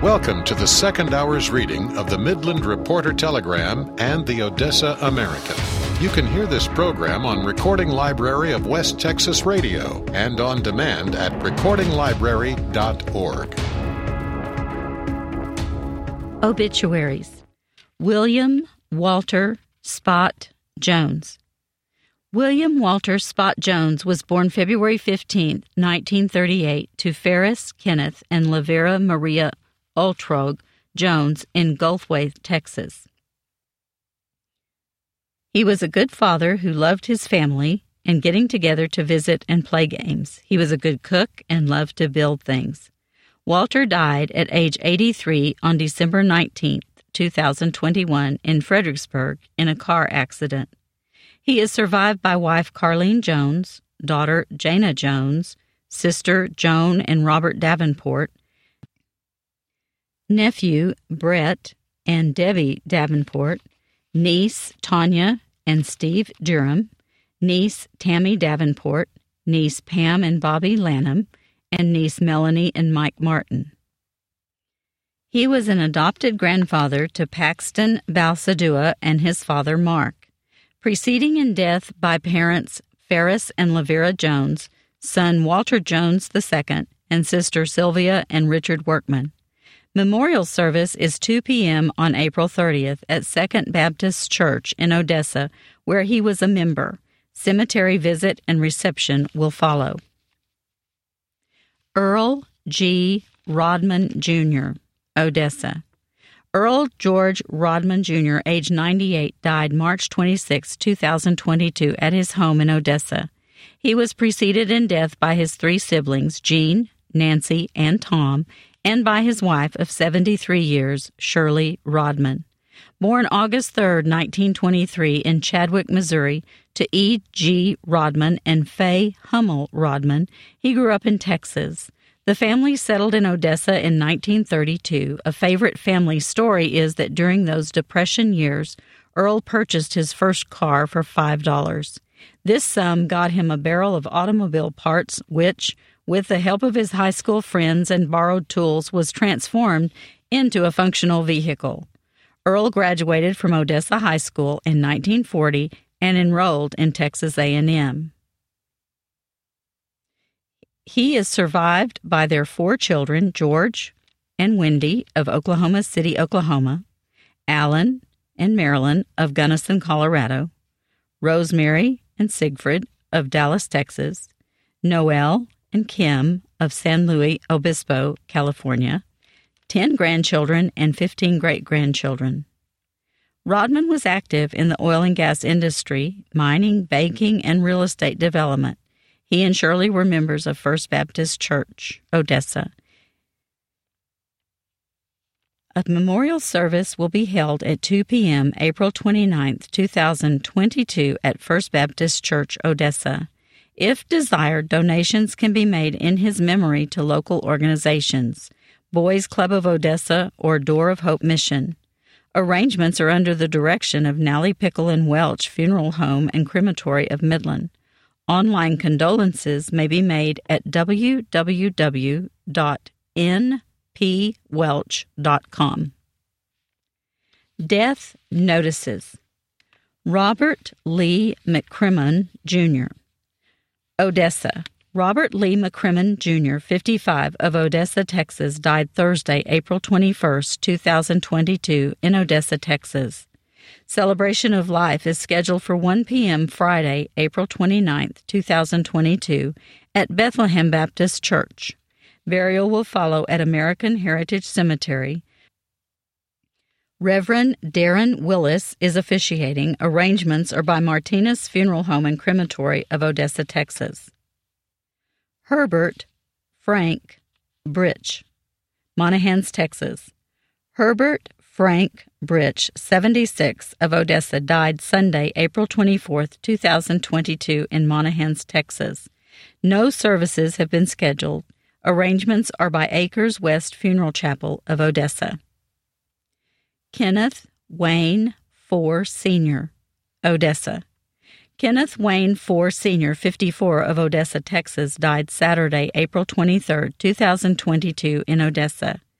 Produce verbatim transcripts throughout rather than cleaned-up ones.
Welcome to the second hour's reading of the Midland Reporter Telegram and the Odessa American. You can hear this program on Recording Library of West Texas Radio and on demand at recording library dot org. Obituaries. William Walter Spot Jones. William Walter Spot Jones was born February fifteenth, nineteen thirty-eight, to Ferris Kenneth and Lavera Maria Ultrog Jones in Gulfway, Texas. He was a good father who loved his family and getting together to visit and play games. He was a good cook and loved to build things. Walter died at age eighty-three on December nineteenth, two thousand twenty-one in Fredericksburg in a car accident. He is survived by wife Carlene Jones, daughter Jana Jones, sister Joan and Robert Davenport, nephew Brett and Debbie Davenport, niece Tanya and Steve Durham, niece Tammy Davenport, niece Pam and Bobby Lanham, and niece Melanie and Mike Martin. He was an adopted grandfather to Paxton Balsadua and his father Mark. Preceding in death by parents Ferris and Lavera Jones, son Walter Jones the Second, and sister Sylvia and Richard Workman. Memorial service is two p.m. on April thirtieth at Second Baptist Church in Odessa, where he was a member. Cemetery visit and reception will follow. Earl G. Rodman, Junior, Odessa. Earl George Rodman, Junior, age ninety-eight, died March twenty-sixth, two thousand twenty-two, at his home in Odessa. He was preceded in death by his three siblings, Jean, Nancy, and Tom, and by his wife of seventy-three years, Shirley Rodman. Born August third, nineteen twenty-three, in Chadwick, Missouri, to E. G. Rodman and Faye Hummel Rodman, he grew up in Texas. The family settled in Odessa in nineteen thirty-two. A favorite family story is that during those Depression years, Earl purchased his first car for five dollars. This sum got him a barrel of automobile parts, which, with the help of his high school friends and borrowed tools, was transformed into a functional vehicle. Earl graduated from Odessa High School in nineteen forty and enrolled in Texas A and M. He is survived by their four children, George and Wendy of Oklahoma City, Oklahoma, Alan and Marilyn of Gunnison, Colorado, Rosemary and Siegfried of Dallas, Texas, Noel and Kim of San Luis Obispo, California, ten grandchildren and fifteen great-grandchildren. Rodman was active in the oil and gas industry, mining, banking, and real estate development. He and Shirley were members of First Baptist Church, Odessa. A memorial service will be held at two p.m. April twenty-ninth, two thousand twenty-two at First Baptist Church, Odessa. If desired, donations can be made in his memory to local organizations, Boys Club of Odessa or Door of Hope Mission. Arrangements are under the direction of Nally Pickle and Welch Funeral Home and Crematory of Midland. Online condolences may be made at w w w dot n p welch dot com. Death notices. Robert Lee McCrimmon, Junior, Odessa. Robert Lee McCrimmon, Junior, fifty-five, of Odessa, Texas, died Thursday, April twenty-first, two thousand twenty-two, in Odessa, Texas. Celebration of life is scheduled for one p.m. Friday, April twenty-ninth, two thousand twenty-two, at Bethlehem Baptist Church. Burial will follow at American Heritage Cemetery. Reverend Darren Willis is officiating. Arrangements are by Martinez Funeral Home and Crematory of Odessa, Texas. Herbert Frank Britch, Monahans, Texas. Herbert Frank Britch, seventy-six, of Odessa, died Sunday, April twenty-fourth, two thousand twenty-two, in Monahans, Texas. No services have been scheduled. Arrangements are by Acres West Funeral Chapel of Odessa. Kenneth Wayne Four, Senior, Odessa. Kenneth Wayne Four, Senior, fifty-four, of Odessa, Texas, died Saturday, April twenty-third, two thousand twenty-two, in Odessa.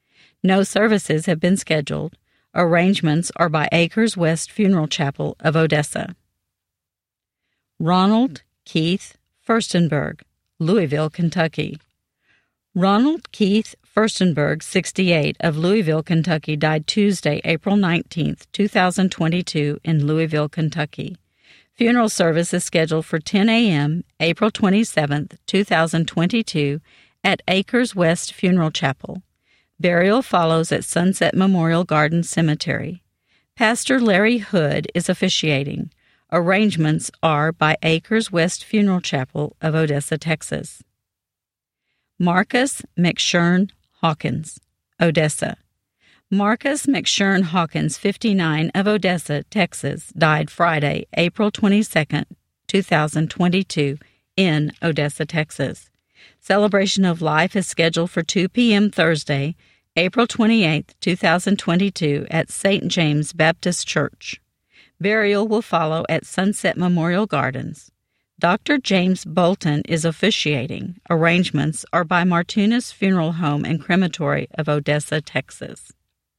No services have been scheduled. Arrangements are by Acres West Funeral Chapel of Odessa. Ronald Keith Furstenberg, Louisville, Kentucky. Ronald Keith Furstenberg, sixty-eight, of Louisville, Kentucky, died Tuesday, April nineteenth, two thousand twenty-two, in Louisville, Kentucky. Funeral service is scheduled for ten a.m., April twenty-seventh, two thousand twenty-two, at Acres West Funeral Chapel. Burial follows at Sunset Memorial Garden Cemetery. Pastor Larry Hood is officiating. Arrangements are by Acres West Funeral Chapel of Odessa, Texas. Marcus McShern Hawkins, Odessa. Marcus McShern Hawkins, fifty-nine, of Odessa, Texas, died Friday, April twenty-second, two thousand twenty-two, in Odessa, Texas. Celebration of life is scheduled for two p.m. Thursday, April twenty-eighth, two thousand twenty-two, at Saint James Baptist Church. Burial will follow at Sunset Memorial Gardens. Doctor James Bolton is officiating. Arrangements are by Martinez Funeral Home and Crematory of Odessa, Texas.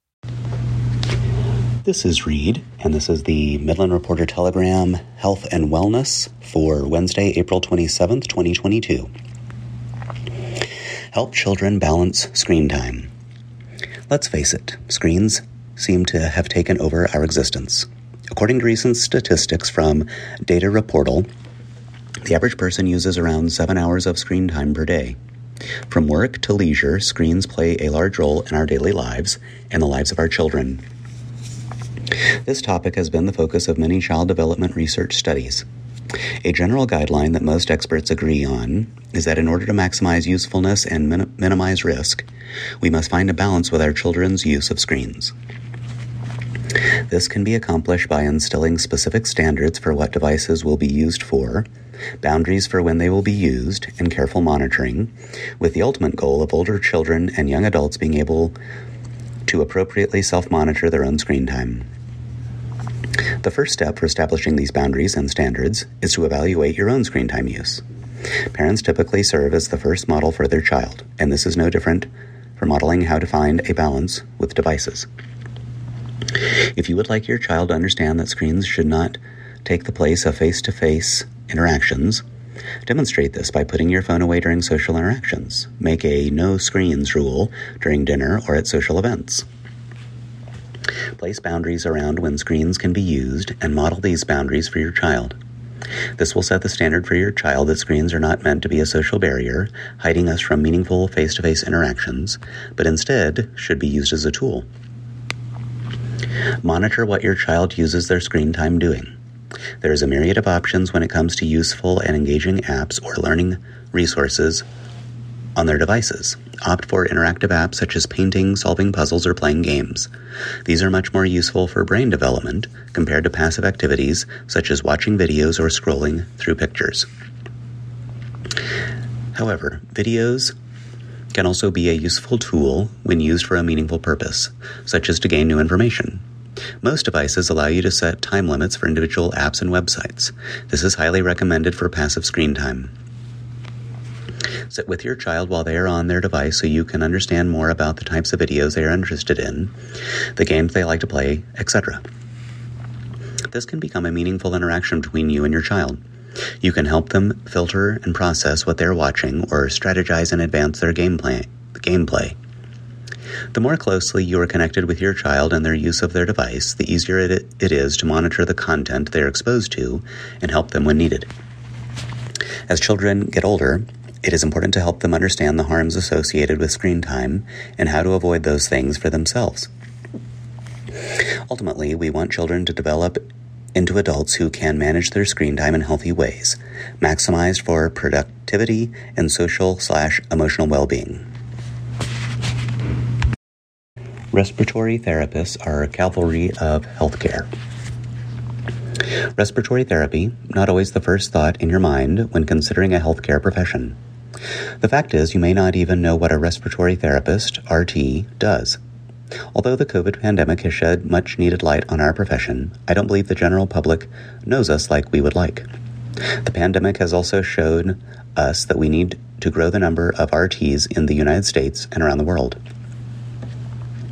This is Reed, and this is the Midland Reporter Telegram Health and Wellness for Wednesday, April twenty-seventh, twenty twenty-two. Help children balance screen time. Let's face it, screens seem to have taken over our existence. According to recent statistics from Data Reportal, the average person uses around seven hours of screen time per day. From work to leisure, screens play a large role in our daily lives and the lives of our children. This topic has been the focus of many child development research studies. A general guideline that most experts agree on is that in order to maximize usefulness and min- minimize risk, we must find a balance with our children's use of screens. This can be accomplished by instilling specific standards for what devices will be used for, boundaries for when they will be used, and careful monitoring, with the ultimate goal of older children and young adults being able to appropriately self-monitor their own screen time. The first step for establishing these boundaries and standards is to evaluate your own screen time use. Parents typically serve as the first model for their child, and this is no different for modeling how to find a balance with devices. If you would like your child to understand that screens should not take the place of face-to-face interactions, demonstrate this by putting your phone away during social interactions. Make a no screens rule during dinner or at social events. Place boundaries around when screens can be used and model these boundaries for your child. This will set the standard for your child that screens are not meant to be a social barrier, hiding us from meaningful face-to-face interactions, but instead should be used as a tool. Monitor what your child uses their screen time doing. There is a myriad of options when it comes to useful and engaging apps or learning resources on their devices. Opt for interactive apps such as painting, solving puzzles, or playing games. These are much more useful for brain development compared to passive activities such as watching videos or scrolling through pictures. However, videos can also be a useful tool when used for a meaningful purpose, such as to gain new information. Most devices allow you to set time limits for individual apps and websites. This is highly recommended for passive screen time. Sit with your child while they are on their device so you can understand more about the types of videos they are interested in, the games they like to play, et cetera. This can become a meaningful interaction between you and your child. You can help them filter and process what they're watching or strategize and advance their gameplay. gameplay. The more closely you are connected with your child and their use of their device, the easier it, it is to monitor the content they are exposed to and help them when needed. As children get older, it is important to help them understand the harms associated with screen time and how to avoid those things for themselves. Ultimately, we want children to develop into adults who can manage their screen time in healthy ways, maximized for productivity and social slash emotional well-being. Respiratory therapists are a cavalry of healthcare. Respiratory therapy, not always the first thought in your mind when considering a healthcare profession. The fact is, you may not even know what a respiratory therapist, R T, does. Although the COVID pandemic has shed much needed light on our profession, I don't believe the general public knows us like we would like. The pandemic has also shown us that we need to grow the number of R Ts in the United States and around the world.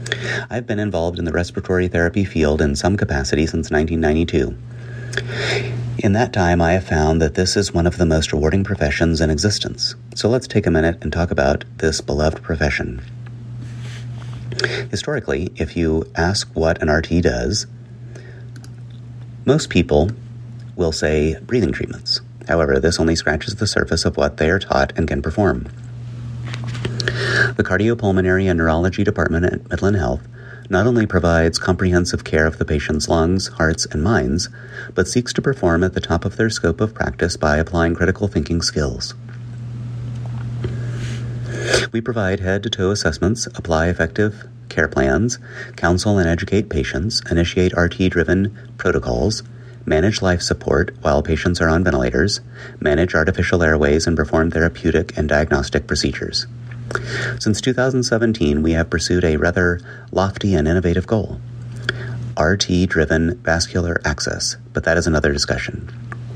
I've been involved in the respiratory therapy field in some capacity since nineteen ninety-two. In that time, I have found that this is one of the most rewarding professions in existence. So let's take a minute and talk about this beloved profession. Historically, if you ask what an R T does, most people will say breathing treatments. However, this only scratches the surface of what they are taught and can perform. The Cardiopulmonary and Neurology Department at Midland Health not only provides comprehensive care of the patient's lungs, hearts, and minds, but seeks to perform at the top of their scope of practice by applying critical thinking skills. We provide head-to-toe assessments, apply effective care plans, counsel and educate patients, initiate R T-driven protocols, manage life support while patients are on ventilators, manage artificial airways, and perform therapeutic and diagnostic procedures. Since two thousand seventeen, we have pursued a rather lofty and innovative goal, R T-driven vascular access, but that is another discussion.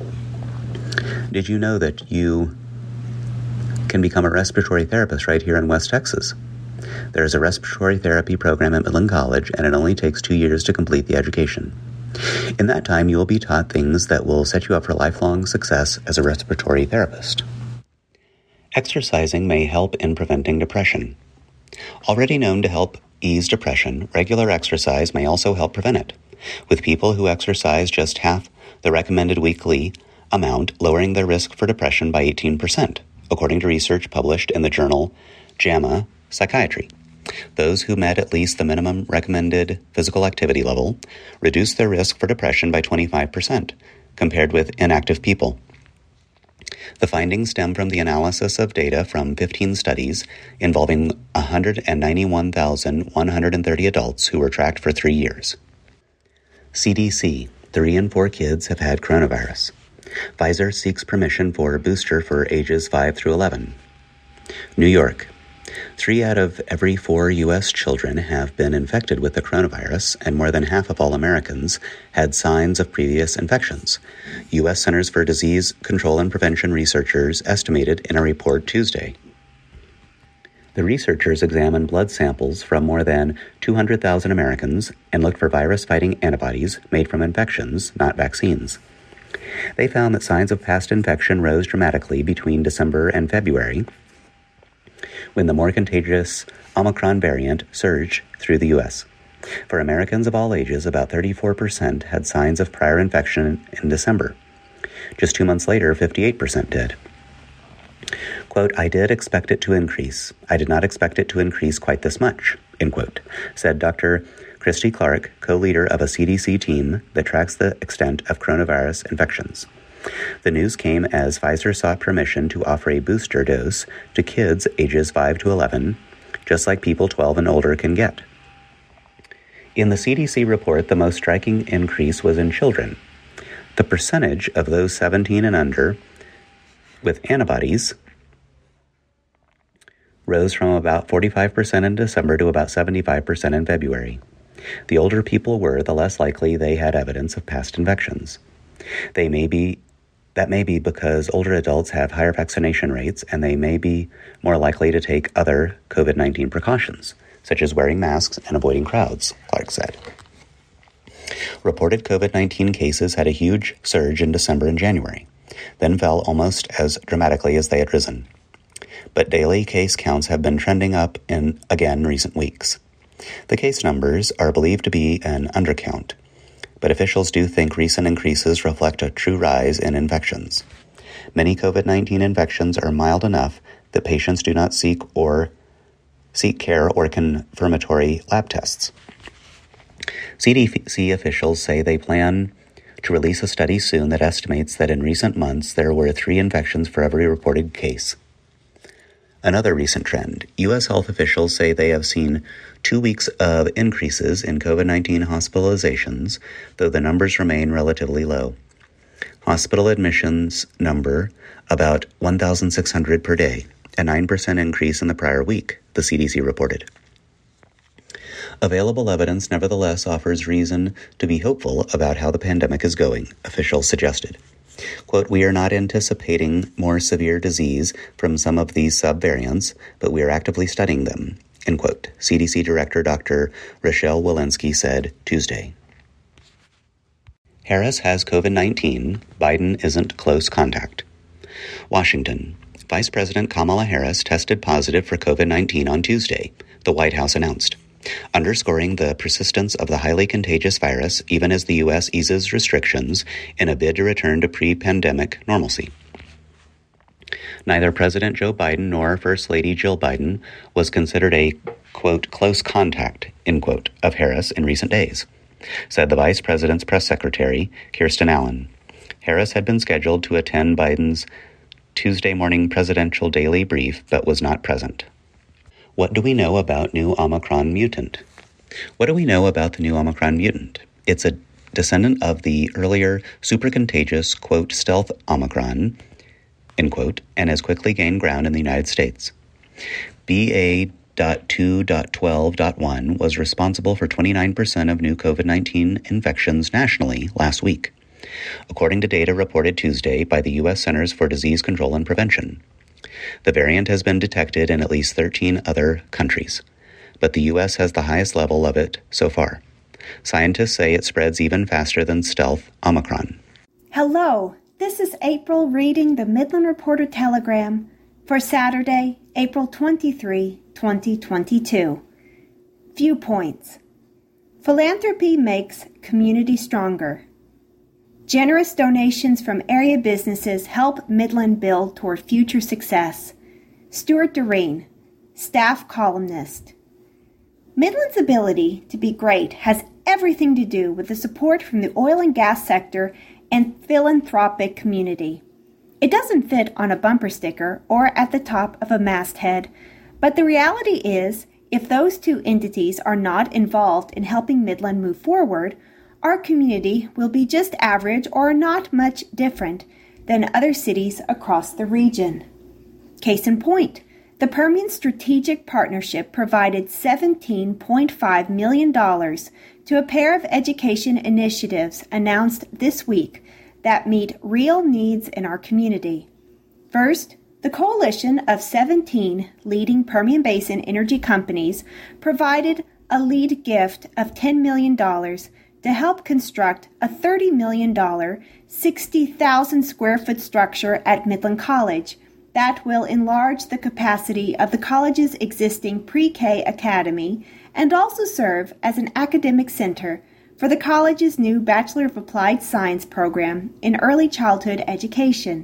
Did you know that you can become a respiratory therapist right here in West Texas? There is a respiratory therapy program at Midland College, and it only takes two years to complete the education. In that time, you will be taught things that will set you up for lifelong success as a respiratory therapist. Exercising may help in preventing depression. Already known to help ease depression, regular exercise may also help prevent it, with people who exercise just half the recommended weekly amount lowering their risk for depression by eighteen percent, according to research published in the journal JAMA Psychiatry. Those who met at least the minimum recommended physical activity level reduced their risk for depression by twenty-five percent, compared with inactive people. The findings stem from the analysis of data from fifteen studies involving one hundred ninety-one thousand one hundred thirty adults who were tracked for three years. C D C, three in four kids have had coronavirus. Pfizer seeks permission for a booster for ages five through eleven. New York, three out of every four U S children have been infected with the coronavirus, and more than half of all Americans had signs of previous infections, U S Centers for Disease Control and Prevention researchers estimated in a report Tuesday. The researchers examined blood samples from more than two hundred thousand Americans and looked for virus-fighting antibodies made from infections, not vaccines. They found that signs of past infection rose dramatically between December and February, when the more contagious Omicron variant surged through the U S. For Americans of all ages, about thirty-four percent had signs of prior infection in December. Just two months later, fifty-eight percent did. Quote, "I did expect it to increase. I did not expect it to increase quite this much," end quote, said Doctor Christy Clark, co-leader of a C D C team that tracks the extent of coronavirus infections. The news came as Pfizer sought permission to offer a booster dose to kids ages five to eleven, just like people twelve and older can get. In the C D C report, the most striking increase was in children. The percentage of those seventeen and under with antibodies rose from about forty-five percent in December to about seventy-five percent in February. The older people were, the less likely they had evidence of past infections. They may be That may be because older adults have higher vaccination rates, and they may be more likely to take other COVID nineteen precautions, such as wearing masks and avoiding crowds, Clark said. Reported COVID nineteen cases had a huge surge in December and January, then fell almost as dramatically as they had risen. But daily case counts have been trending up in, again, recent weeks. The case numbers are believed to be an undercount, but officials do think recent increases reflect a true rise in infections. Many COVID nineteen infections are mild enough that patients do not seek or seek care or confirmatory lab tests. C D C officials say they plan to release a study soon that estimates that in recent months there were three infections for every reported case. Another recent trend, U S health officials say they have seen two weeks of increases in COVID nineteen hospitalizations, though the numbers remain relatively low. Hospital admissions number about one thousand six hundred per day, a nine percent increase in the prior week, the C D C reported. Available evidence nevertheless offers reason to be hopeful about how the pandemic is going, officials suggested. Quote, "We are not anticipating more severe disease from some of these subvariants, but we are actively studying them," end quote, C D C Director Doctor Rochelle Walensky said Tuesday. Harris has COVID nineteen. Biden isn't close contact. Washington. Vice President Kamala Harris tested positive for COVID nineteen on Tuesday, the White House announced, underscoring the persistence of the highly contagious virus even as the U S eases restrictions in a bid to return to pre-pandemic normalcy. Neither President Joe Biden nor First Lady Jill Biden was considered a, quote, close contact, end quote, of Harris in recent days, said the Vice President's press secretary, Kirsten Allen. Harris had been scheduled to attend Biden's Tuesday morning presidential daily brief, but was not present. What do we know about new Omicron mutant? What do we know about the new Omicron mutant? It's a descendant of the earlier supercontagious, quote, stealth Omicron, end quote, and has quickly gained ground in the United States. B A two point twelve point one was responsible for twenty-nine percent of new COVID nineteen infections nationally last week, according to data reported Tuesday by the U S Centers for Disease Control and Prevention. The variant has been detected in at least thirteen other countries, but the U S has the highest level of it so far. Scientists say it spreads even faster than stealth Omicron. Hello, this is April reading the Midland Reporter Telegram for Saturday, April twenty-third, twenty twenty-two. Viewpoints. Philanthropy makes community stronger. Generous donations from area businesses help Midland build toward future success. Stuart Doreen, staff columnist. Midland's ability to be great has everything to do with the support from the oil and gas sector and philanthropic community. It doesn't fit on a bumper sticker or at the top of a masthead, but the reality is, if those two entities are not involved in helping Midland move forward, our community will be just average or not much different than other cities across the region. Case in point, the Permian Strategic Partnership provided seventeen point five million dollars to a pair of education initiatives announced this week that meet real needs in our community. First, the coalition of seventeen leading Permian Basin energy companies provided a lead gift of ten million dollars to help construct a thirty million dollars, sixty thousand square foot structure at Midland College that will enlarge the capacity of the college's existing pre-K academy and also serve as an academic center for the college's new Bachelor of Applied Science program in early childhood education.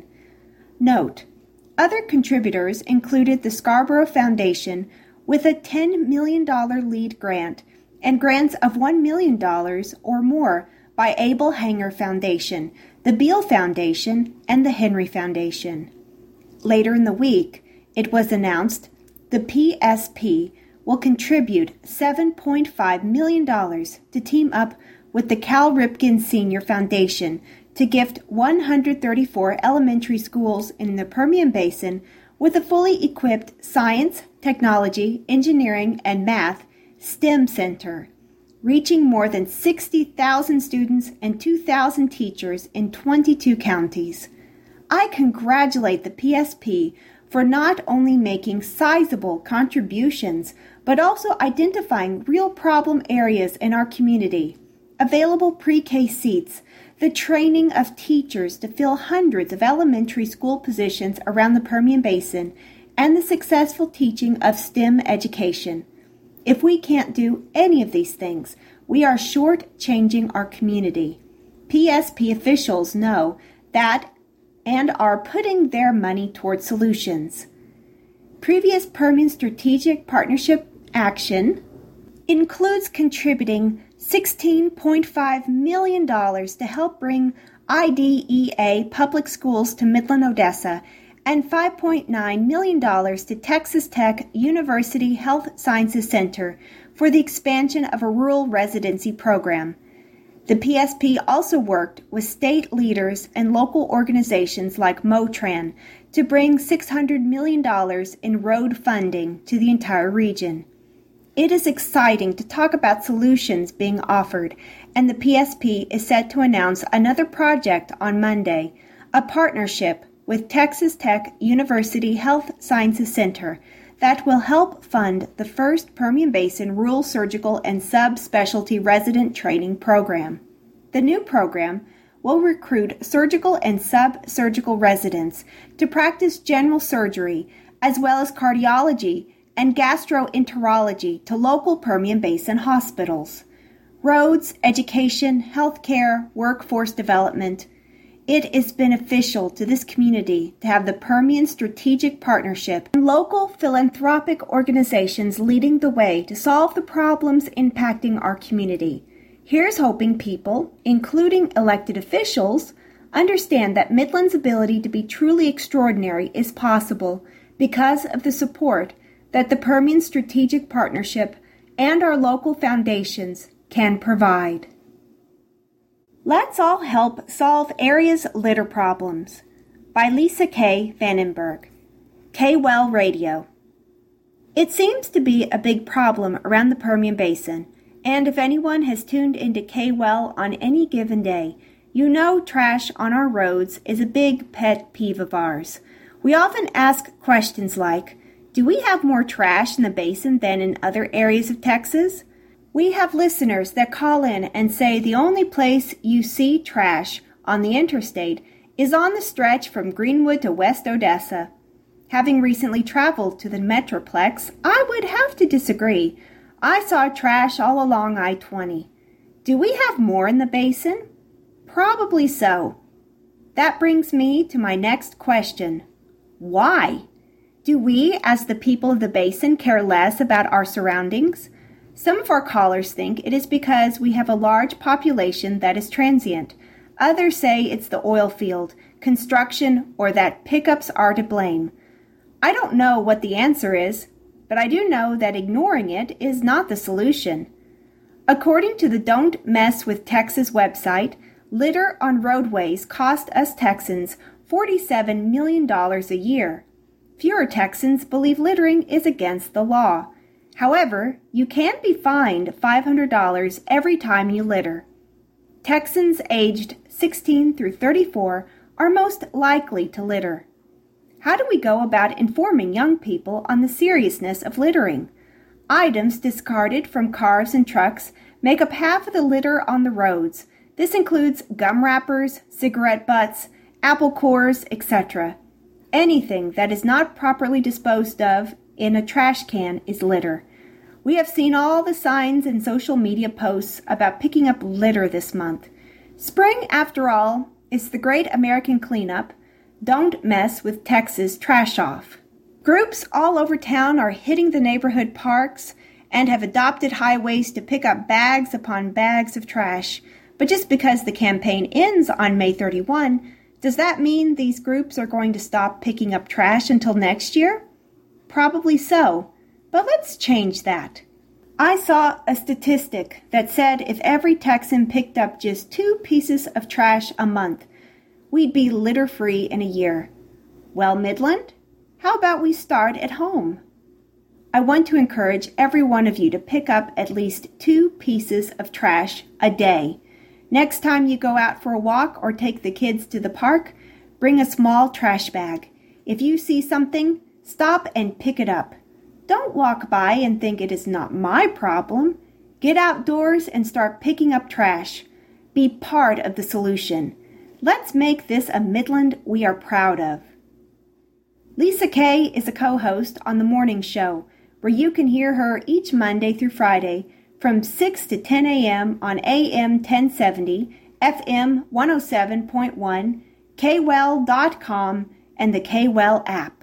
Note, other contributors included the Scarborough Foundation with a ten million dollars lead grant and grants of one million dollars or more by Abel Hanger Foundation, the Beal Foundation, and the Henry Foundation. Later in the week, it was announced the P S P will contribute seven point five million dollars to team up with the Cal Ripken Senior Foundation to gift one hundred thirty-four elementary schools in the Permian Basin with a fully equipped science, technology, engineering, and math STEM Center, reaching more than sixty thousand students and two thousand teachers in twenty-two counties. I congratulate the P S P for not only making sizable contributions, but also identifying real problem areas in our community, available pre-K seats, the training of teachers to fill hundreds of elementary school positions around the Permian Basin, and the successful teaching of STEM education. If we can't do any of these things, we are short-changing our community. P S P officials know that and are putting their money toward solutions. Previous Permian Strategic Partnership action includes contributing sixteen point five million dollars to help bring I D E A public schools to Midland, Odessa, and five point nine million dollars to Texas Tech University Health Sciences Center for the expansion of a rural residency program. The P S P also worked with state leaders and local organizations like Motran to bring six hundred million dollars in road funding to the entire region. It is exciting to talk about solutions being offered, and the P S P is set to announce another project on Monday, a partnership with Texas Tech University Health Sciences Center that will help fund the first Permian Basin Rural Surgical and Subspecialty Resident Training Program. The new program will recruit surgical and sub-surgical residents to practice general surgery as well as cardiology and gastroenterology to local Permian Basin hospitals. Roads, education, healthcare, workforce development. It is beneficial to this community to have the Permian Strategic Partnership and local philanthropic organizations leading the way to solve the problems impacting our community. Here's hoping people, including elected officials, understand that Midland's ability to be truly extraordinary is possible because of the support that the Permian Strategic Partnership and our local foundations can provide. Let's all help solve area's litter problems by Lisa K. Vandenberg, K-Well Radio. It seems to be a big problem around the Permian Basin, and if anyone has tuned into K-Well on any given day, you know trash on our roads is a big pet peeve of ours. We often ask questions like, do we have more trash in the basin than in other areas of Texas? We have listeners that call in and say the only place you see trash on the interstate is on the stretch from Greenwood to West Odessa. Having recently traveled to the Metroplex, I would have to disagree. I saw trash all along I twenty. Do we have more in the basin? Probably so. That brings me to my next question. Why? Do we, as the people of the basin, care less about our surroundings? Some of our callers think it is because we have a large population that is transient. Others say it's the oil field, construction, or that pickups are to blame. I don't know what the answer is, but I do know that ignoring it is not the solution. According to the Don't Mess with Texas website, litter on roadways cost us Texans forty-seven million dollars a year. Fewer Texans believe littering is against the law. However, you can be fined five hundred dollars every time you litter. Texans aged sixteen through thirty-four are most likely to litter. How do we go about informing young people on the seriousness of littering? Items discarded from cars and trucks make up half of the litter on the roads. This includes gum wrappers, cigarette butts, apple cores, et cetera. Anything that is not properly disposed of in a trash can is litter. We have seen all the signs and social media posts about picking up litter this month. Spring, after all, is the great American cleanup. Don't mess with Texas trash off. Groups all over town are hitting the neighborhood parks and have adopted highways to pick up bags upon bags of trash. But just because the campaign ends on May thirty-first, does that mean these groups are going to stop picking up trash until next year? Probably so, but let's change that. I saw a statistic that said if every Texan picked up just two pieces of trash a month, we'd be litter-free in a year. Well, Midland, how about we start at home? I want to encourage every one of you to pick up at least two pieces of trash a day. Next time you go out for a walk or take the kids to the park, bring a small trash bag. If you see something, stop and pick it up. Don't walk by and think it is not my problem. Get outdoors and start picking up trash. Be part of the solution. Let's make this a Midland we are proud of. Lisa Kay is a co-host on The Morning Show, where you can hear her each Monday through Friday from six to ten a.m. on A M ten seventy, F M one oh seven point one, K well dot com, and the K-Well app.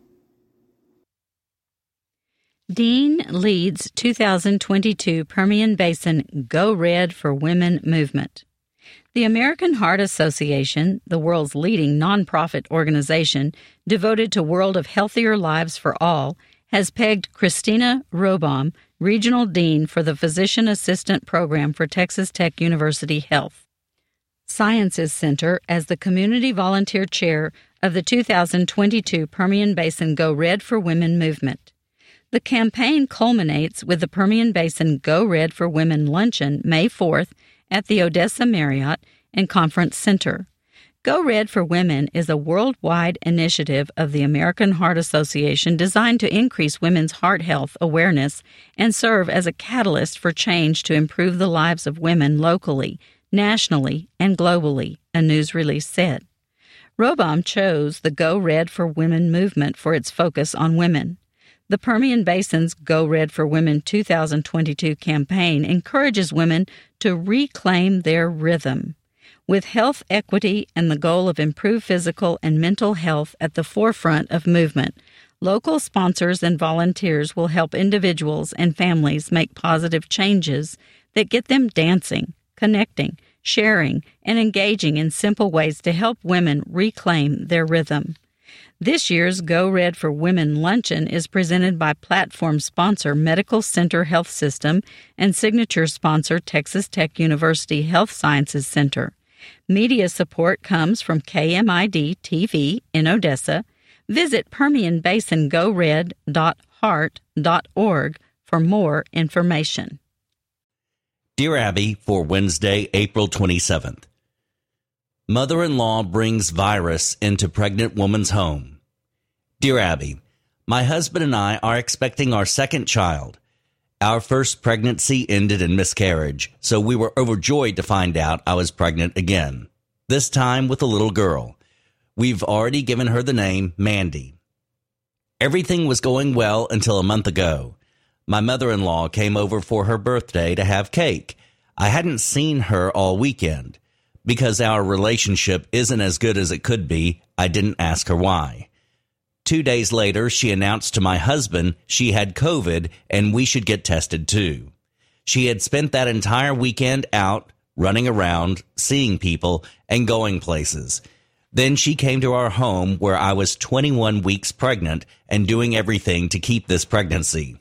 Dean leads two thousand twenty-two Permian Basin Go Red for Women movement. The American Heart Association, the world's leading nonprofit organization devoted to world of healthier lives for all, has pegged Christina Robom, Regional Dean for the Physician Assistant Program for Texas Tech University Health Sciences Center, as the Community Volunteer Chair of the two thousand twenty-two Permian Basin Go Red for Women movement. The campaign culminates with the Permian Basin Go Red for Women luncheon May fourth at the Odessa Marriott and Conference Center. Go Red for Women is a worldwide initiative of the American Heart Association designed to increase women's heart health awareness and serve as a catalyst for change to improve the lives of women locally, nationally, and globally, a news release said. Robam chose the Go Red for Women movement for its focus on women. The Permian Basin's Go Red for Women two thousand twenty-two campaign encourages women to reclaim their rhythm. With health equity and the goal of improved physical and mental health at the forefront of movement, local sponsors and volunteers will help individuals and families make positive changes that get them dancing, connecting, sharing, and engaging in simple ways to help women reclaim their rhythm. This year's Go Red for Women luncheon is presented by platform sponsor Medical Center Health System and signature sponsor Texas Tech University Health Sciences Center. Media support comes from K M I D T V in Odessa. Visit permian basin go red dot heart dot org for more information. Dear Abby, for Wednesday, April twenty-seventh. Mother-in-law brings virus into pregnant woman's home. Dear Abby, my husband and I are expecting our second child. Our first pregnancy ended in miscarriage, so we were overjoyed to find out I was pregnant again, this time with a little girl. We've already given her the name Mandy. Everything was going well until a month ago. My mother-in-law came over for her birthday to have cake. I hadn't seen her all weekend. Because our relationship isn't as good as it could be, I didn't ask her why. Two days later, she announced to my husband she had COVID and we should get tested too. She had spent that entire weekend out, running around, seeing people, and going places. Then she came to our home where I was twenty-one weeks pregnant and doing everything to keep this pregnancy.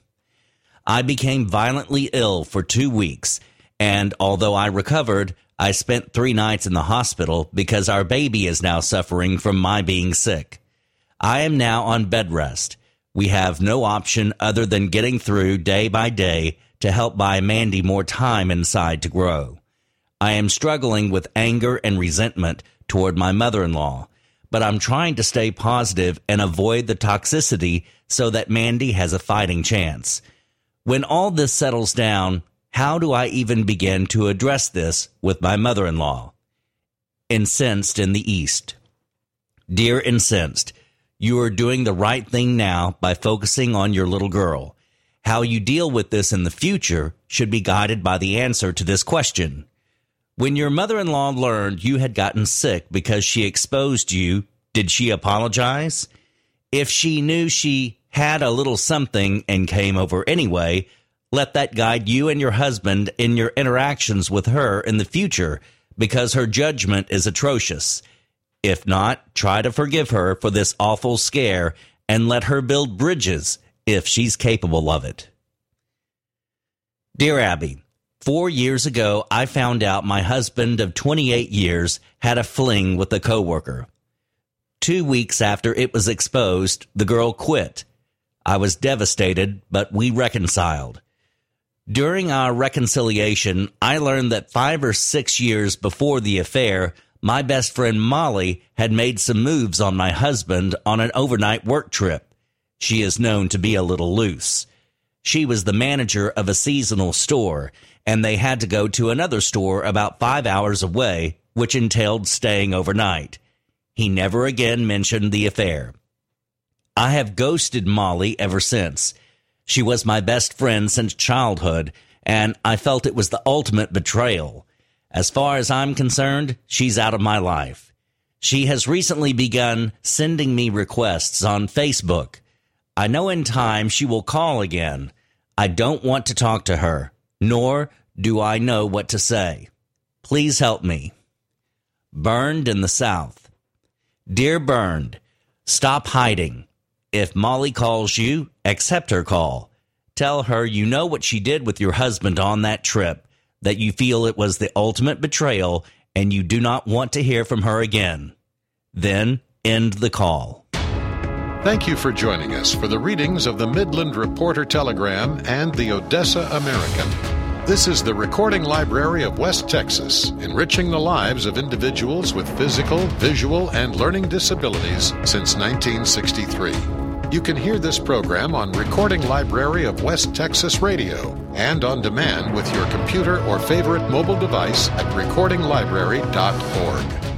I became violently ill for two weeks, and although I recovered, I spent three nights in the hospital because our baby is now suffering from my being sick. I am now on bed rest. We have no option other than getting through day by day to help buy Mandy more time inside to grow. I am struggling with anger and resentment toward my mother-in-law, but I'm trying to stay positive and avoid the toxicity so that Mandy has a fighting chance. When all this settles down, how do I even begin to address this with my mother-in-law? Incensed in the East. Dear Incensed, you are doing the right thing now by focusing on your little girl. How you deal with this in the future should be guided by the answer to this question. When your mother-in-law learned you had gotten sick because she exposed you, did she apologize? If she knew she had a little something and came over anyway, let that guide you and your husband in your interactions with her in the future, because her judgment is atrocious. If not, try to forgive her for this awful scare and let her build bridges if she's capable of it. Dear Abby, four years ago I found out my husband of twenty-eight years had a fling with a coworker. Two weeks after it was exposed, the girl quit. I was devastated, but we reconciled. During our reconciliation, I learned that five or six years before the affair, my best friend Molly had made some moves on my husband on an overnight work trip. She is known to be a little loose. She was the manager of a seasonal store, and they had to go to another store about five hours away, which entailed staying overnight. He never again mentioned the affair. I have ghosted Molly ever since. She was my best friend since childhood, and I felt it was the ultimate betrayal. As far as I'm concerned, she's out of my life. She has recently begun sending me requests on Facebook. I know in time she will call again. I don't want to talk to her, nor do I know what to say. Please help me. Burned in the South. Dear Burned, stop hiding. If Molly calls you, accept her call. Tell her you know what she did with your husband on that trip, that you feel it was the ultimate betrayal, and you do not want to hear from her again. Then end the call. Thank you for joining us for the readings of the Midland Reporter Telegram and the Odessa American. This is the Recording Library of West Texas, enriching the lives of individuals with physical, visual, and learning disabilities since nineteen sixty-three. You can hear this program on Recording Library of West Texas Radio and on demand with your computer or favorite mobile device at recording library dot org.